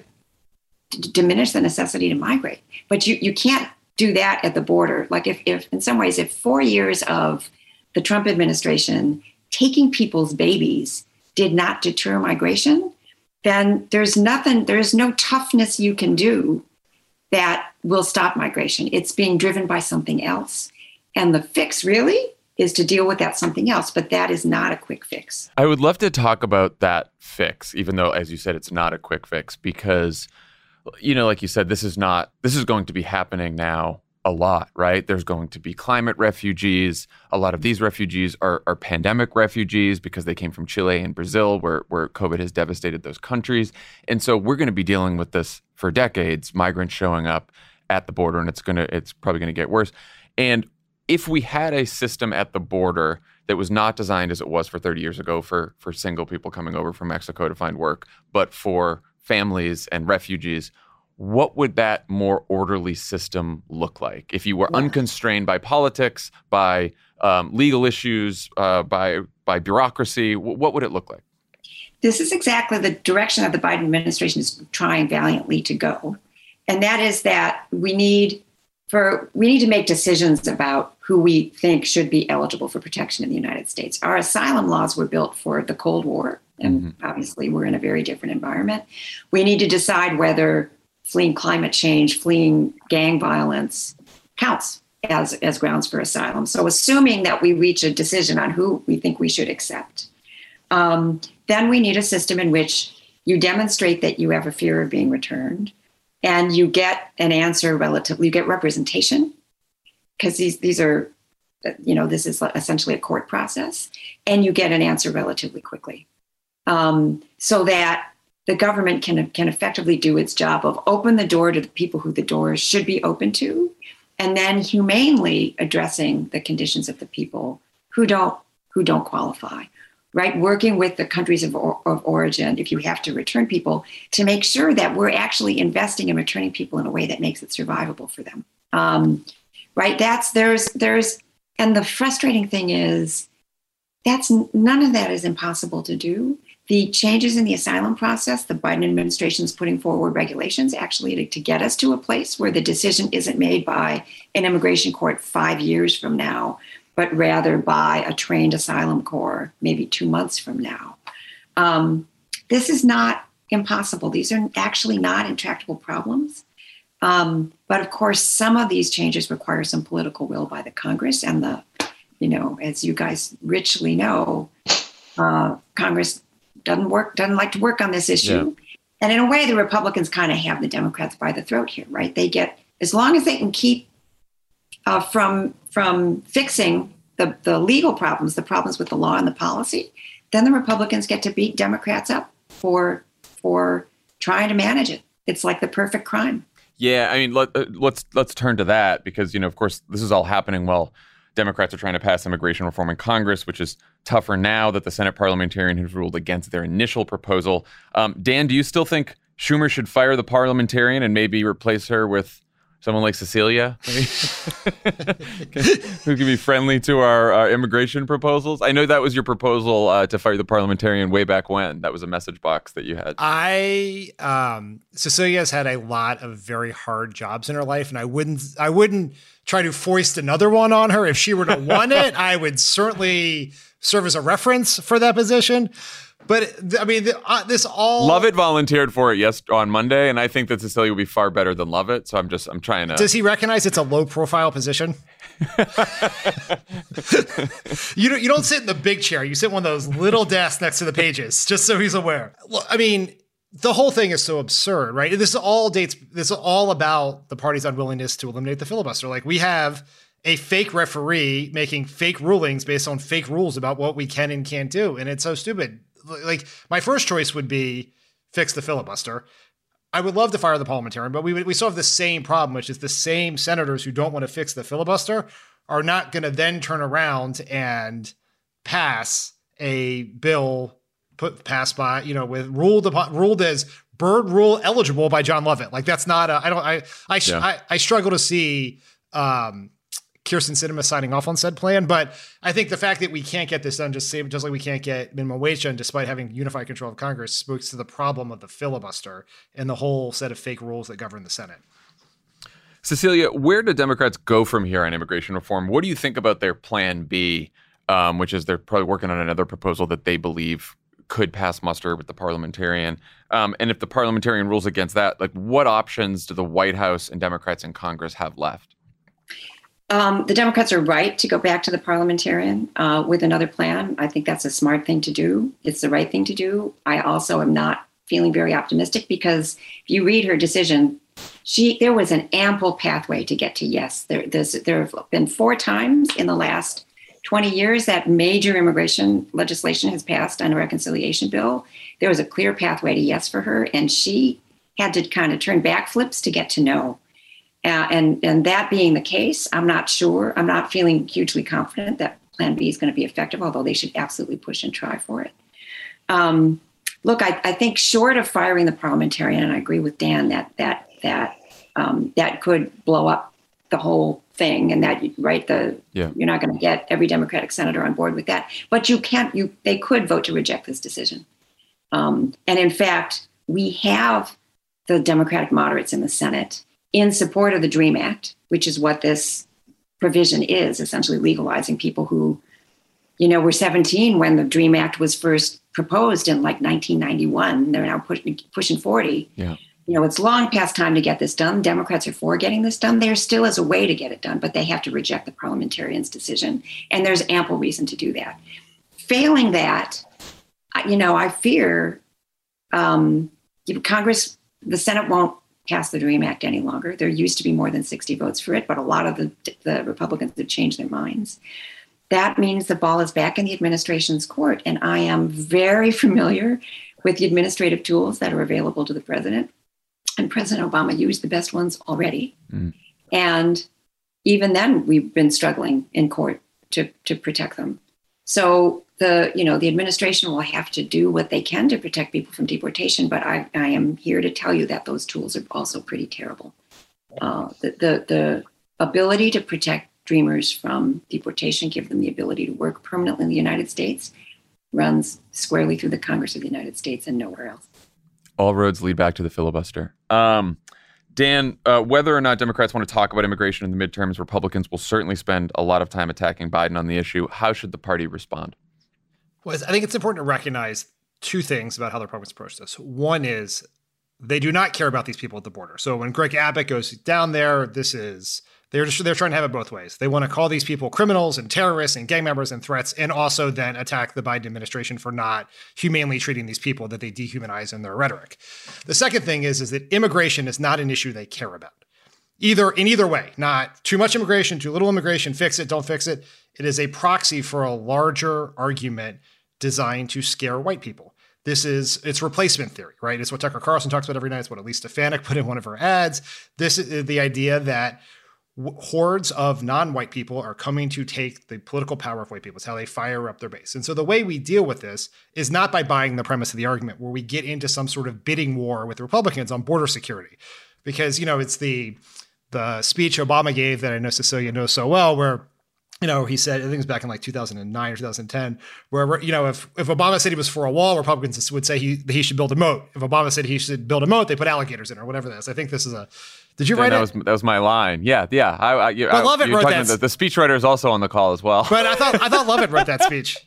to diminish the necessity to migrate. But you, you can't do that at the border. Like, if, if in some ways, if four years of the Trump administration taking people's babies did not deter migration, then there's nothing, there's no toughness you can do that will stop migration. It's being driven by something else. And the fix really is to deal with that something else, but that is not a quick fix. I would love to talk about that fix, even though, as you said, it's not a quick fix, because, you know, like you said, this is not, this is going to be happening now a lot, right? There's going to be climate refugees. A lot of these refugees are, are pandemic refugees because they came from Chile and Brazil, where, where COVID has devastated those countries. And so we're going to be dealing with this for decades, migrants showing up at the border, and it's going to, it's probably going to get worse. And if we had a system at the border that was not designed as it was for thirty years ago for, for single people coming over from Mexico to find work, but for families and refugees, what would that more orderly system look like? If you were yeah. unconstrained by politics, by um, legal issues, uh, by by bureaucracy, w- what would it look like? This is exactly the direction that the Biden administration is trying valiantly to go. And that is that we need for we need to make decisions about who we think should be eligible for protection in the United States. Our asylum laws were built for the Cold War, and mm-hmm. obviously we're in a very different environment. We need to decide whether fleeing climate change, fleeing gang violence counts as, as grounds for asylum. So assuming that we reach a decision on who we think we should accept, um, then we need a system in which you demonstrate that you have a fear of being returned, and you get an answer relatively, you get representation, because these, these are, you know, this is essentially a court process, and you get an answer relatively quickly. Um, so that the government can, can effectively do its job of open the door to the people who the door should be open to, and then humanely addressing the conditions of the people who don't who don't qualify, right? Working with the countries of, or, of origin, if you have to return people, to make sure that we're actually investing in returning people in a way that makes it survivable for them, um, right? That's there's there's and the frustrating thing is that's none of that is impossible to do. The changes in the asylum process, the Biden administration is putting forward regulations actually to, to get us to a place where the decision isn't made by an immigration court five years from now, but rather by a trained asylum corps maybe two months from now. Um, this is not impossible. These are actually not intractable problems. Um, but of course, some of these changes require some political will by the Congress and the, you know, as you guys richly know, uh, Congress doesn't work, doesn't like to work on this issue. Yeah. And in a way, the Republicans kind of have the Democrats by the throat here, right? They get, as long as they can keep uh, from from fixing the, the legal problems, the problems with the law and the policy, then the Republicans get to beat Democrats up for for trying to manage it. It's like the perfect crime. Yeah, I mean, let, uh, let's let's turn to that because, you know, of course, this is all happening while Democrats are trying to pass immigration reform in Congress, which is tougher now that the Senate parliamentarian has ruled against their initial proposal. Um, Dan, do you still think Schumer should fire the parliamentarian and maybe replace her with someone like Cecilia, who can be friendly to our, our immigration proposals? I know that was your proposal uh, to fire the parliamentarian way back when. That was a message box that you had. I um, Cecilia's had a lot of very hard jobs in her life, and I wouldn't I wouldn't try to foist another one on her. If she were to want it, I would certainly serve as a reference for that position. But I mean, the, uh, this all Lovett volunteered for it yes on Monday, and I think that Cecilia will be far better than Lovett. So I'm just I'm trying to. Does he recognize it's a low profile position? you don't you don't sit in the big chair. You sit in one of those little desks next to the pages, just so he's aware. Well, I mean, the whole thing is so absurd, right? This all dates. This is all about the party's unwillingness to eliminate the filibuster. Like we have a fake referee making fake rulings based on fake rules about what we can and can't do, and it's so stupid. Like my first choice would be fix the filibuster. I would love to fire the parliamentarian, but we we still have the same problem, which is the same senators who don't want to fix the filibuster are not going to then turn around and pass a bill put passed by, you know, with ruled upon, ruled as Byrd rule eligible by John Lovett. Like that's not a, I don't, I, I, yeah. I, I struggle to see, um, Kyrsten Sinema signing off on said plan, but I think the fact that we can't get this done, just same, just like we can't get minimum wage done, despite having unified control of Congress, speaks to the problem of the filibuster and the whole set of fake rules that govern the Senate. Cecilia, where do Democrats go from here on immigration reform? What do you think about their plan B, um, which is they're probably working on another proposal that they believe could pass muster with the parliamentarian? Um, and if the parliamentarian rules against that, like what options do the White House and Democrats in Congress have left? Um, the Democrats are right to go back to the parliamentarian uh, with another plan. I think that's a smart thing to do. It's the right thing to do. I also am not feeling very optimistic because if you read her decision, she there was an ample pathway to get to yes. There, there have been four times in the last twenty years that major immigration legislation has passed on a reconciliation bill. There was a clear pathway to yes for her, and she had to kind of turn backflips to get to no. Uh, and, and that being the case, I'm not sure. I'm not feeling hugely confident that Plan B is going to be effective, although they should absolutely push and try for it. Um, look, I, I think short of firing the parliamentarian, and I agree with Dan that that that um, that could blow up the whole thing, and that right, the yeah. you're not going to get every Democratic senator on board with that. But you can't. You they could vote to reject this decision. Um, and in fact, we have the Democratic moderates in the Senate in support of the DREAM Act, which is what this provision is, essentially legalizing people who, you know, were seventeen when the DREAM Act was first proposed in like nineteen ninety-one. They're now pushing pushing forty. Yeah. You know, it's long past time to get this done. Democrats are for getting this done. There still is a way to get it done, but they have to reject the parliamentarian's decision. And there's ample reason to do that. Failing that, you know, I fear um, Congress, the Senate won't pass the DREAM Act any longer. There used to be more than sixty votes for it, but a lot of the, the Republicans have changed their minds. That means the ball is back in the administration's court. And I am very familiar with the administrative tools that are available to the president. And President Obama used the best ones already. Mm. And even then, we've been struggling in court to, to protect them. So the, you know, the administration will have to do what they can to protect people from deportation. But I, I am here to tell you that those tools are also pretty terrible. Uh, the, the, the ability to protect Dreamers from deportation, give them the ability to work permanently in the United States, runs squarely through the Congress of the United States and nowhere else. All roads lead back to the filibuster. Um, Dan, uh, whether or not Democrats want to talk about immigration in the midterms, Republicans will certainly spend a lot of time attacking Biden on the issue. How should the party respond? Well, I think it's important to recognize two things about how the Republicans approach this. One is they do not care about these people at the border. So when Greg Abbott goes down there, this is they're just, they're trying to have it both ways. They want to call these people criminals and terrorists and gang members and threats, and also then attack the Biden administration for not humanely treating these people that they dehumanize in their rhetoric. The second thing is, is that immigration is not an issue they care about. Either in either way, not too much immigration, too little immigration, fix it, don't fix it. It is a proxy for a larger argument designed to scare white people. This is, it's replacement theory, right? It's what Tucker Carlson talks about every night. It's what Elise Stefanik put in one of her ads. This is the idea that hordes of non-white people are coming to take the political power of white people. It's how they fire up their base. And so the way we deal with this is not by buying the premise of the argument where we get into some sort of bidding war with the Republicans on border security. Because, you know, it's the the speech Obama gave that I know Cecilia knows so well, where, you know, he said, I think it was back in like two thousand nine or two thousand ten, where, you know, if, if Obama said he was for a wall, Republicans would say he he should build a moat. If Obama said he should build a moat, they put alligators in, or whatever that is. I think this is a, did you yeah, write that it? Was, that was my line. Yeah, yeah. I, I, you, but Lovett wrote that. The, the speechwriter is also on the call as well. But I thought I thought Lovett wrote that speech.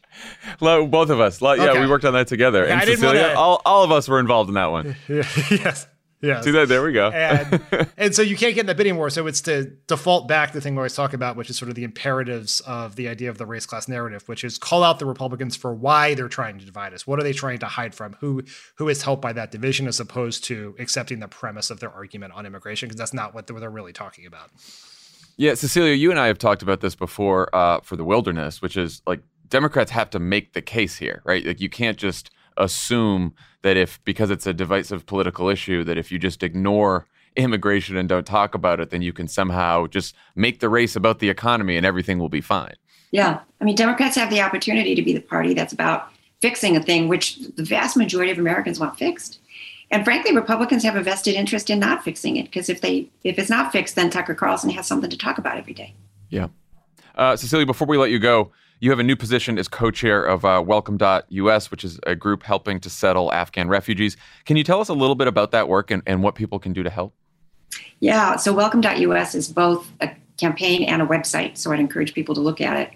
Both of us. Yeah, okay. We worked on that together. Yeah, and I didn't Cecilia, wanna... all, all of us were involved in that one. Yes. Yeah. See that? There we go. and, and so you can't get in the bidding war. So it's to default back to the thing we always talk about, which is sort of the imperatives of the idea of the race class narrative, which is call out the Republicans for why they're trying to divide us. What are they trying to hide from? Who who is helped by that division, as opposed to accepting the premise of their argument on immigration, because that's not what they're really talking about. Yeah, Cecilia, you and I have talked about this before uh, for the wilderness, which is like Democrats have to make the case here, right? Like you can't just assume that if, because it's a divisive political issue, that if you just ignore immigration and don't talk about it, then you can somehow just make the race about the economy and everything will be fine. Yeah. I mean, Democrats have the opportunity to be the party that's about fixing a thing which the vast majority of Americans want fixed. And frankly, Republicans have a vested interest in not fixing it, because if they if it's not fixed, then Tucker Carlson has something to talk about every day. Yeah. Uh, Cecilia, before we let you go, you have a new position as co-chair of uh, Welcome dot U S, which is a group helping to settle Afghan refugees. Can you tell us a little bit about that work and, and what people can do to help? Yeah, so Welcome dot U S is both a campaign and a website, so I'd encourage people to look at it.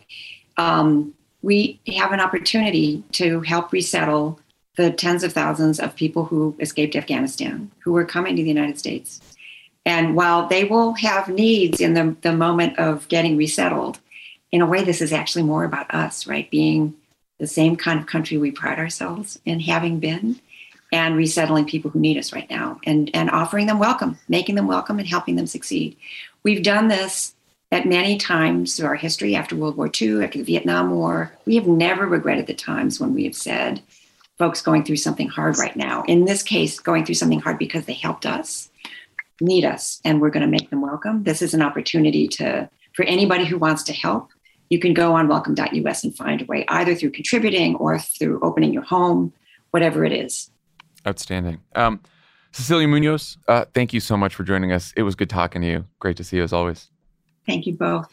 Um, we have an opportunity to help resettle the tens of thousands of people who escaped Afghanistan, who are coming to the United States. And while they will have needs in the, the moment of getting resettled, in a way, this is actually more about us, right? Being the same kind of country we pride ourselves in having been, and resettling people who need us right now, and, and offering them welcome, making them welcome and helping them succeed. We've done this at many times through our history, after World War Two, after the Vietnam War. We have never regretted the times when we have said, folks going through something hard right now, in this case, going through something hard because they helped us, need us, and we're going to make them welcome. This is an opportunity to, for anybody who wants to help. You can go on Welcome dot U S and find a way, either through contributing or through opening your home, whatever it is. Outstanding. Um, Cecilia Munoz, uh, thank you so much for joining us. It was good talking to you. Great to see you as always. Thank you both.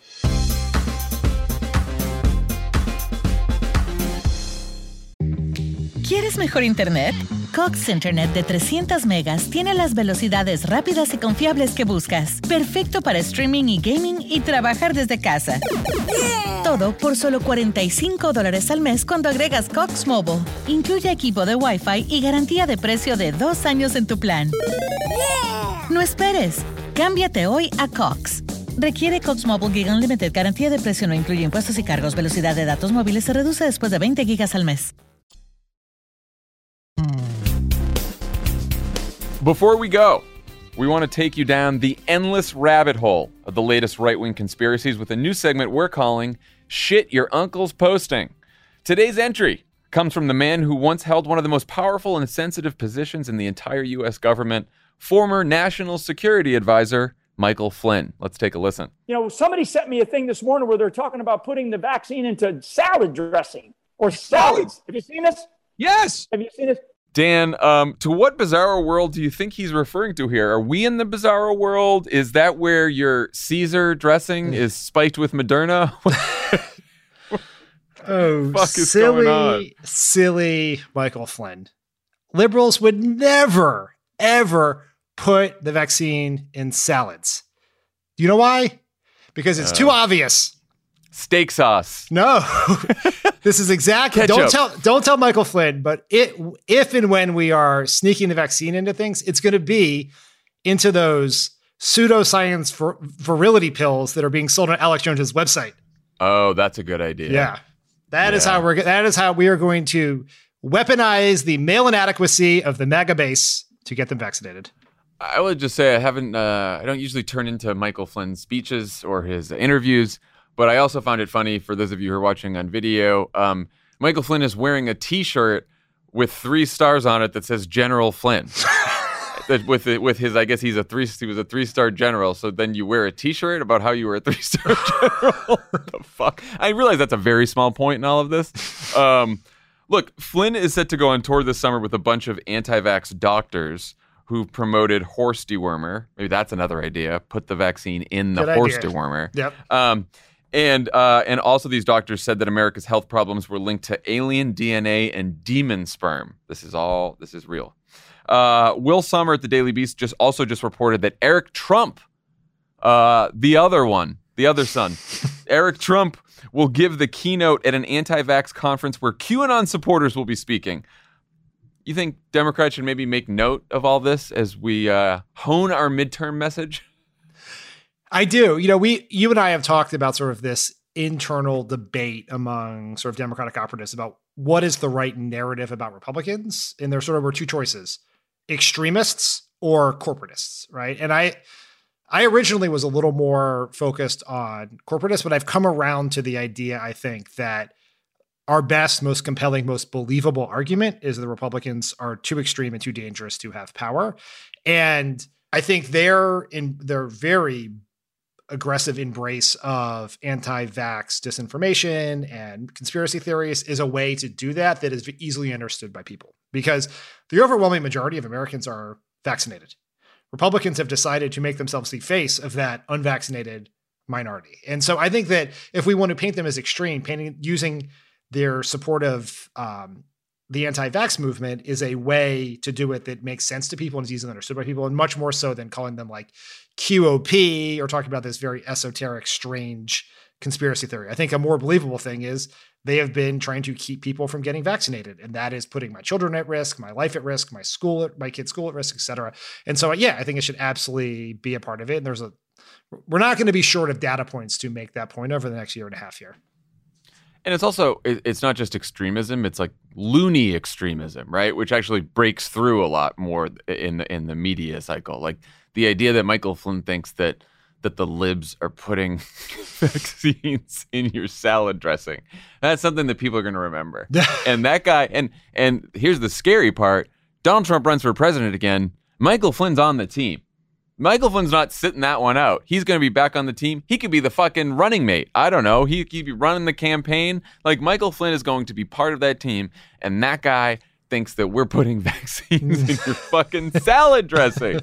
¿Quieres mejor internet? Cox Internet de trescientas megas tiene las velocidades rápidas y confiables que buscas. Perfecto para streaming y gaming y trabajar desde casa. Yeah. Todo por solo cuarenta y cinco dólares al mes cuando agregas Cox Mobile. Incluye equipo de Wi-Fi y garantía de precio de dos años en tu plan. Yeah. No esperes. Cámbiate hoy a Cox. Requiere Cox Mobile Gig Unlimited. Garantía de precio no incluye impuestos y cargos. Velocidad de datos móviles se reduce después de veinte gigas al mes. Before we go, we want to take you down the endless rabbit hole of the latest right-wing conspiracies with a new segment we're calling Shit Your Uncle's Posting. Today's entry comes from the man who once held one of the most powerful and sensitive positions in the entire U S government, former National Security Advisor Michael Flynn. Let's take a listen. You know, somebody sent me a thing this morning where they're talking about putting the vaccine into salad dressing or salads. Have you seen this? Yes. Have you seen this? Dan, um, to what bizarro world do you think he's referring to here? Are we in the bizarro world? Is that where your Caesar dressing is spiked with Moderna? Oh, fuck is going on? silly, silly Michael Flynn. Liberals would never, ever put the vaccine in salads. Do you know why? Because it's uh, too obvious. Steak sauce. No, this is exactly. Ketchup. Don't tell. Don't tell Michael Flynn. But it, if and when we are sneaking the vaccine into things, it's going to be into those pseudoscience vir- virility pills that are being sold on Alex Jones's website. Oh, that's a good idea. Yeah, that yeah. is how we're. That is how we are going to weaponize the male inadequacy of the MAGA base to get them vaccinated. I would just say I haven't. Uh, I don't usually turn into Michael Flynn's speeches or his interviews. But I also found it funny, for those of you who are watching on video, um, Michael Flynn is wearing a T-shirt with three stars on it that says General Flynn. that with it, with his, I guess he's a three. He was a three-star general. So then you wear a T-shirt about how you were a three-star general. What the fuck? I realize that's a very small point in all of this. Um, look, Flynn is set to go on tour this summer with a bunch of anti-vax doctors who promoted horse dewormer. Maybe that's another idea. Put the vaccine in the Good horse idea. dewormer. Yep. Um, And uh, and also these doctors said that America's health problems were linked to alien D N A and demon sperm. This is all, this is real. Uh, Will Sommer at the Daily Beast just also just reported that Eric Trump, uh, the other one, the other son, Eric Trump will give the keynote at an anti-vax conference where QAnon supporters will be speaking. You think Democrats should maybe make note of all this as we uh, hone our midterm message? I do. You know, we, you and I have talked about sort of this internal debate among sort of Democratic operatives about what is the right narrative about Republicans. And there sort of were two choices, extremists or corporatists, right? And I, I originally was a little more focused on corporatists, but I've come around to the idea, I think, that our best, most compelling, most believable argument is the Republicans are too extreme and too dangerous to have power. And I think they're in, they're very aggressive embrace of anti-vax disinformation and conspiracy theories is a way to do that that is easily understood by people, because the overwhelming majority of Americans are vaccinated. Republicans have decided to make themselves the face of that unvaccinated minority. And so I think that if we want to paint them as extreme, painting using their support of um, the anti-vax movement is a way to do it that makes sense to people and is easily understood by people, and much more so than calling them like Q O P or talking about this very esoteric, strange conspiracy theory. I think a more believable thing is they have been trying to keep people from getting vaccinated, and that is putting my children at risk, my life at risk, my school, my kids' school at risk, et cetera. And so, yeah, I think it should absolutely be a part of it. And there's a, we're not going to be short of data points to make that point over the next year and a half here. And it's also, it's not just extremism, it's like loony extremism, right? Which actually breaks through a lot more in the, in the media cycle. Like the idea that Michael Flynn thinks that that the libs are putting vaccines in your salad dressing. That's something that people are going to remember. And that guy, and and here's the scary part, Donald Trump runs for president again. Michael Flynn's on the team. Michael Flynn's not sitting that one out. He's going to be back on the team. He could be the fucking running mate. I don't know. He could be running the campaign. Like, Michael Flynn is going to be part of that team, and that guy thinks that we're putting vaccines in your fucking salad dressing.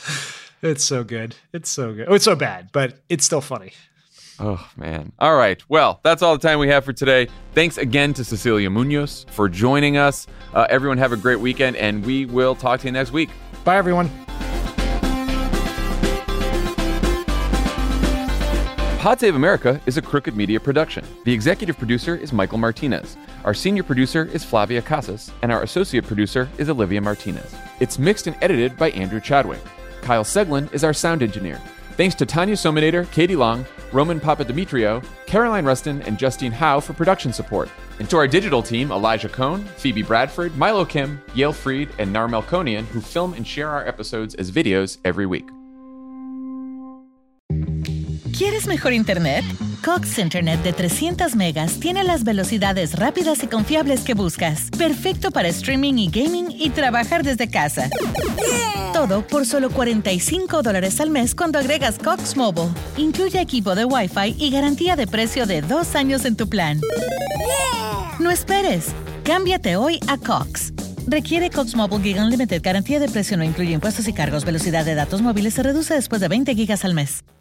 It's so good. It's so good. Oh, it's so bad, but it's still funny. Oh, man. All right. Well, that's all the time we have for today. Thanks again to Cecilia Munoz for joining us. Uh, everyone have a great weekend, and we will talk to you next week. Bye, everyone. Pod Save America is a Crooked Media production. The executive producer is Michael Martinez. Our senior producer is Flavia Casas, and our associate producer is Olivia Martinez. It's mixed and edited by Andrew Chadwick. Kyle Seglin is our sound engineer. Thanks to Tanya Sominator, Katie Long, Roman Papadimitriou, Caroline Rustin, and Justine Howe for production support. And to our digital team, Elijah Cohn, Phoebe Bradford, Milo Kim, Yale Freed, and Nar Melkonian, who film and share our episodes as videos every week. ¿Quieres mejor internet? Cox Internet de trescientas megas tiene las velocidades rápidas y confiables que buscas. Perfecto para streaming y gaming y trabajar desde casa. Todo por solo cuarenta y cinco dólares al mes cuando agregas Cox Mobile. Incluye equipo de Wi-Fi y garantía de precio de dos años en tu plan. No esperes. Cámbiate hoy a Cox. Requiere Cox Mobile Gig Unlimited. Garantía de precio no incluye impuestos y cargos. Velocidad de datos móviles se reduce después de veinte gigas al mes.